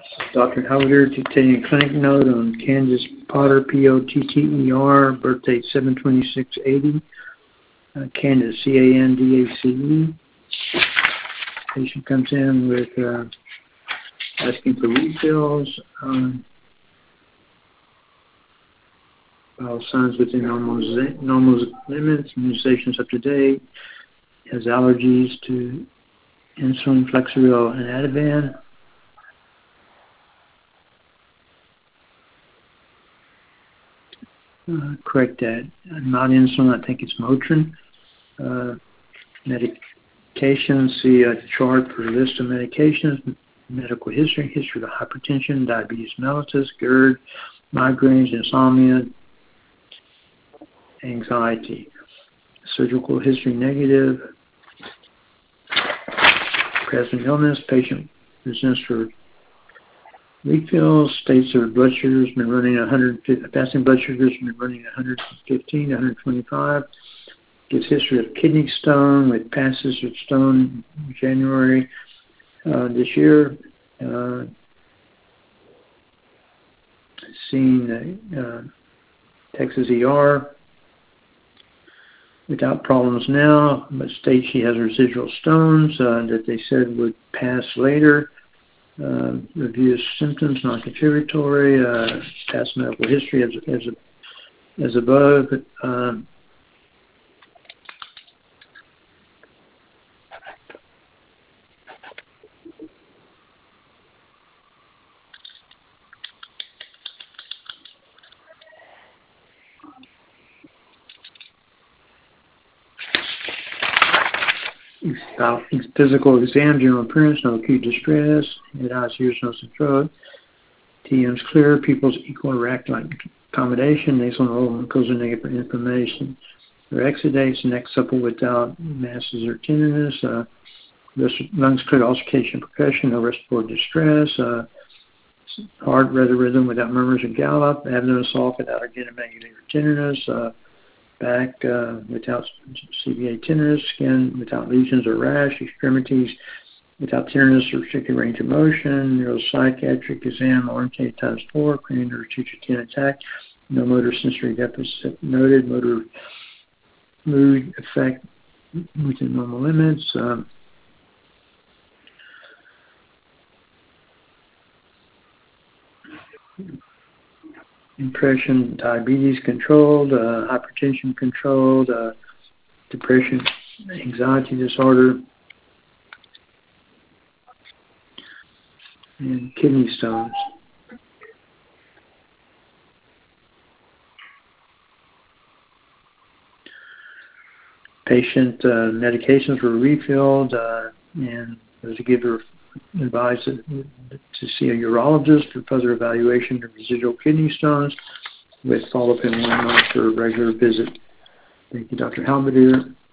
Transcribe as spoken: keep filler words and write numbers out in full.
Doctor Halberdier dictating a clinic note on Candace Potter, P O T T E R, birth date seven twenty-six eighty. Uh, Candace, C A N D A C E. Patient comes in with uh, asking for refills. Um, all signs within normal, normal limits. Immunizations up to date. Has allergies to insulin, Flexeril, and Ativan. Uh, correct that. Not insulin, I think it's Motrin. Uh, medications, see a chart for a list of medications. Medical history, history of hypertension, diabetes mellitus, GERD, migraines, insomnia, anxiety. Surgical history negative. Present illness, patient presents for refills, states their blood sugar's been running one hundred fifty, fasting blood sugar's been running one fifteen, one twenty-five. Gives history of kidney stone with passes of stone in January uh, this year. Uh, seen uh, Texas E R without problems now, but states she has residual stones uh, that they said would pass later. Uh, reviews symptoms, non-contributory, uh, past medical history as, as, as above. Um, physical exam, general appearance, no acute distress, head, eyes, ears, nose, and throat. T M's clear, pupils equal or act like accommodation, nasal and mucosal negative inflammation. Their exudates, neck supple without masses or tenderness, uh, lungs clear, auscultation, percussion, no respiratory distress, uh, heart, rather rhythm without murmurs or gallop, abdomen soft without again or tenderness, uh, back uh, without C V A tenderness, skin without lesions or rash, extremities without tenderness or restricted range of motion, neuropsychiatric exam, orientated times four, cranial nerve two to ten attack, no motor sensory deficit noted, motor mood effect within normal limits. Um, impression, diabetes controlled, uh, hypertension controlled, uh, depression, anxiety disorder, and kidney stones. Patient uh, medications were refilled, uh, and was to give her advice to, to see a urologist for further evaluation of residual kidney stones with follow-up in one month for a regular visit. Thank you, Doctor Halberdier.